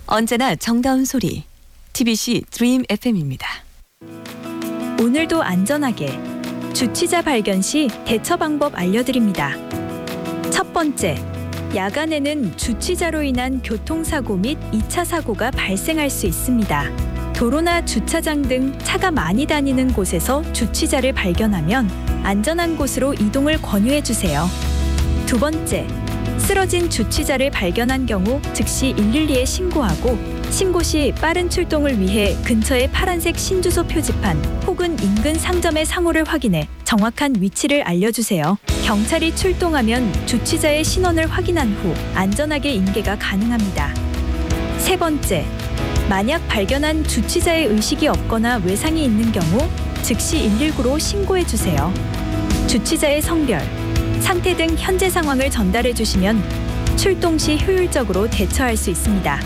언제나 정다운 소리 TBC 드림 FM입니다. 오늘도 안전하게 주치자 발견 시 대처 방법 알려드립니다. 첫 번째, 야간에는 주치자로 인한 교통사고 및 2차 사고가 발생할 수 있습니다. 도로나 주차장 등 차가 많이 다니는 곳에서 주치자를 발견하면 안전한 곳으로 이동을 권유해 주세요. 두 번째, 쓰러진 주치자를 발견한 경우 즉시 112에 신고하고 신고 시 빠른 출동을 위해 근처의 파란색 신주소 표지판 혹은 인근 상점의 상호를 확인해 정확한 위치를 알려주세요. 경찰이 출동하면 주치자의 신원을 확인한 후 안전하게 인계가 가능합니다. 세 번째, 만약 발견한 주치자의 의식이 없거나 외상이 있는 경우 즉시 119로 신고해주세요. 주치자의 성별, 상태 등 현재 상황을 전달해 주시면 출동 시 효율적으로 대처할 수 있습니다.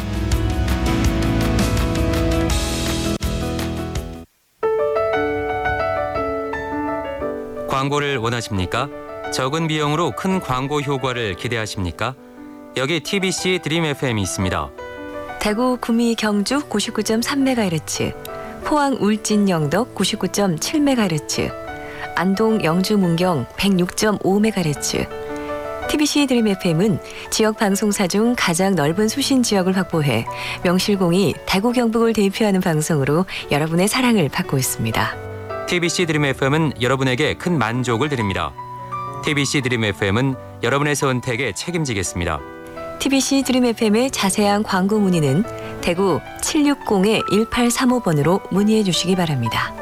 광고를 원하십니까? 적은 비용으로 큰 광고 효과를 기대하십니까? 여기 TBC 드림 FM이 있습니다. 대구 구미 경주 99.3MHz, 포항 울진 영덕 99.7MHz, 안동 영주 문경 106.5MHz. TBC 드림 FM은 지역 방송사 중 가장 넓은 수신 지역을 확보해 명실공히 대구 경북을 대표하는 방송으로 여러분의 사랑을 받고 있습니다. TBC 드림 FM은 여러분에게 큰 만족을 드립니다. TBC 드림 FM은 여러분의 선택에 책임지겠습니다. TBC 드림 FM의 자세한 광고 문의는 대구 760-1835번으로 문의해 주시기 바랍니다.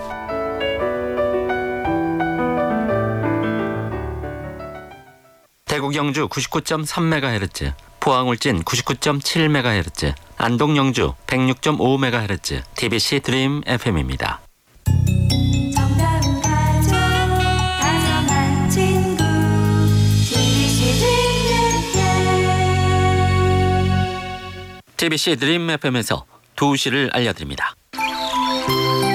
대구 경주 99.3MHz, 포항 울진 99.7MHz, 안동 영주 106.5MHz, TBC 드림 FM입니다. 정다운 가족, 다정한 친구, TBC 드림 FM. TBC 드림 FM에서 2시를 알려드립니다.